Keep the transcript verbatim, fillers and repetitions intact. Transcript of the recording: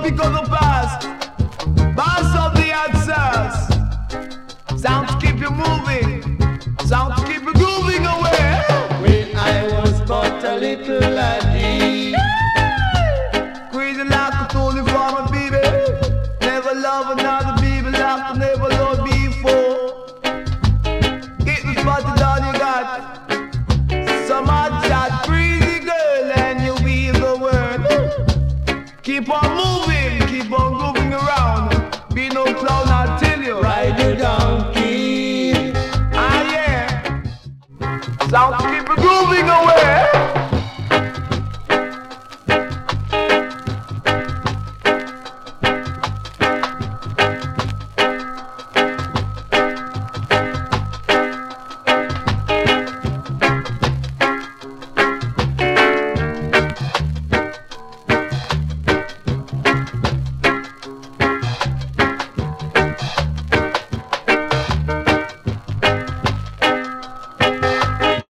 don't pick up the past. Boss of the answers. Sound to keep you moving. Sound to keep you grooving away. When I was but a little lad,